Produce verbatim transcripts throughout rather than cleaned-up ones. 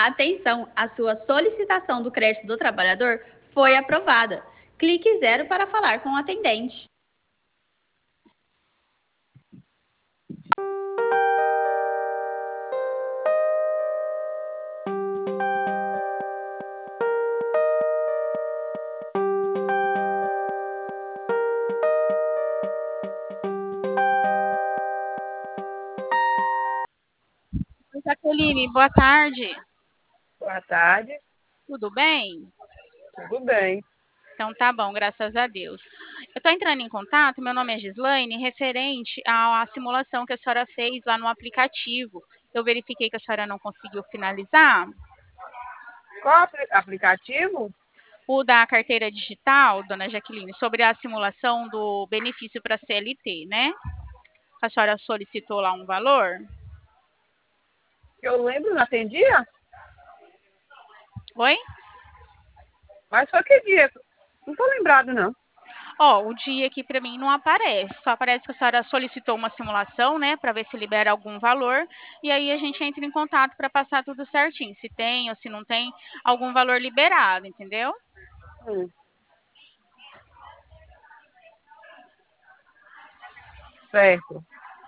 Atenção, a sua solicitação do crédito do trabalhador foi aprovada. Clique zero para falar com o atendente. Oi, Jaqueline, boa tarde. Boa tarde, Tudo bem? tudo bem. Então tá bom, graças a Deus. Eu estou entrando em contato, meu nome é Gislaine, referente à simulação que a senhora fez lá no aplicativo. Eu verifiquei que a senhora não conseguiu finalizar. Qual apli- aplicativo? O da carteira digital, dona Jaqueline, sobre a simulação do benefício para C L T, né? A senhora solicitou lá um valor. Eu lembro, não atendia? Oi? Mas foi que dia? Não tô lembrado, não. Ó, o dia aqui para mim não aparece, só aparece que a senhora solicitou uma simulação, né, para ver se libera algum valor, e aí a gente entra em contato para passar tudo certinho, se tem ou se não tem algum valor liberado, entendeu? Hum, certo.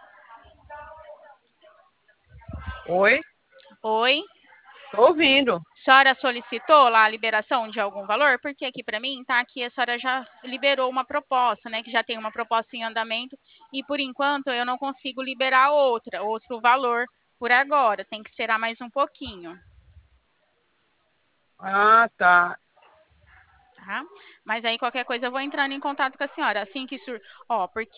Oi? Oi? Tô ouvindo. A senhora solicitou lá a liberação de algum valor? Porque aqui para mim tá aqui a senhora já liberou uma proposta, né, que já tem uma proposta em andamento e por enquanto eu não consigo liberar outra, outro valor por agora, tem que esperar mais um pouquinho. Ah, tá. Tá? Mas aí qualquer coisa eu vou entrando em contato com a senhora. Assim que sur... Ó, porque